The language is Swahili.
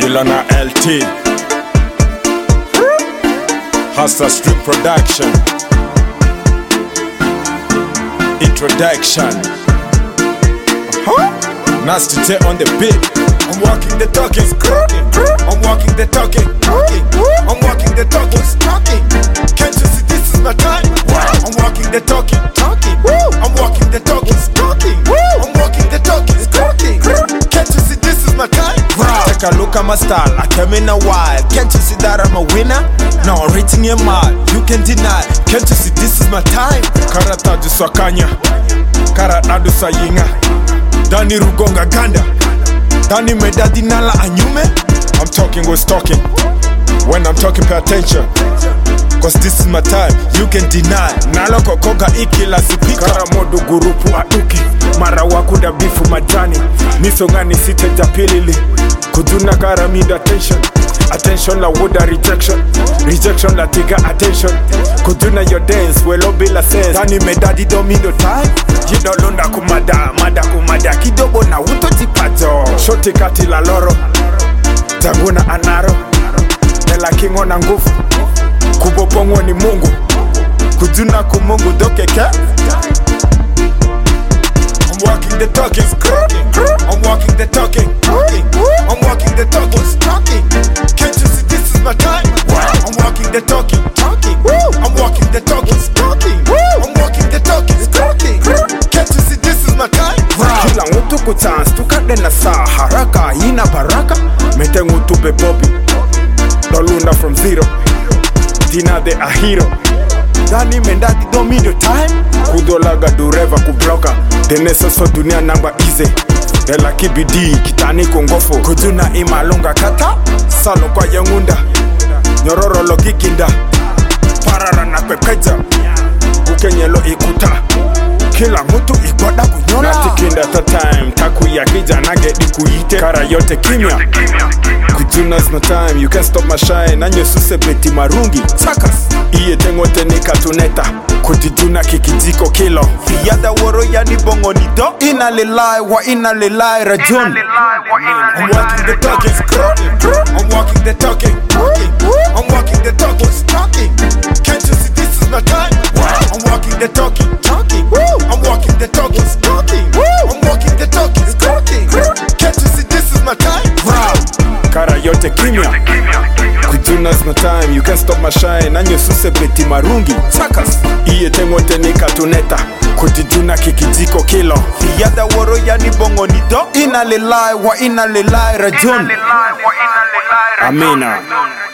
Kilana LT Hustler Street Production Introduction Nasty T on the beat. I'm walking the talking, I'm walking the talking, I'm walking the talking, can't you see this is my time? I'm walking the talking, I'm walking the talking, I'm walking the talking, can't you see this is my time? Take a look at my style, I came in a while. Can't you see that I'm a winner? Now I'm reaching a mile, you can deny. Can't you see this is my time? Karata du Swakanya, Karata du Sayinga, Dani Rugonga Ganda, Dani Medadi Nala Anyume. I'm talking was talking. When I'm talking, pay attention, cause this is my time, you can deny. Nalo kokoga iki la sipika Karamodo gurupu atuki Mara wakuda bifu majani Nisongani site japilili Kuduna karamida attention. Attention la woda rejection. Rejection la tiga attention. Kuduna your dance, welo bila sense. Dani medadi domindo time. Jido londa kumada, mada kumada kidogo na uto jipato. Shoti kati la loro Tanguna anaro Nela kingo na nguvu Kubopongo ni mungu Kuduna kumungu dokeke. I'm walking the talking, I'm walking the talking, I'm walking the talking, can't you see this is my time? I'm walking the talking, I'm walking the talking, I'm walking the talking, can't you see this is my time? Kila mtu kuchance tukade na saa haraka ina baraka mete mtu bebobi Dolunda from zero Dina de a hero Dani mendati domino time Kudolaga dureva kubloka Deneso so dunia namba easy Dela kibidi kitani kongofo Kujuna imalunga kata Salo kwa yangunda Nyororo logikinda Parara na kwekeja Kukenyelo ikuta Kila mtu ikoda kunyona Natikinda ta time Taku ya kija nage ikuite Kara yote kimya Kujuna's no time, you can't stop my shine. Anyo suse beti marungi Sakas Iye tengo tenika tuneta Kutijuna kikijiko kilo Fiyada woro yani bongo nido Ina lelai wa ina lelai rajon. I'm walking the talking, I'm walking the talking, I'm walking the talking, can't you see this is my time? I'm walking the talking, I'm walking the talking, I'm walking the talking, can't you see this is my time? Kara yote kimya Kujuna's no time, you can't stop my shine. Anyo suse beti marungi Sakas Iye tengo tenika tuneta Kutijuna kikijiko kilo Fiyada woro yani bongo nido Ina lelai wa ina lelai rajon. Amina.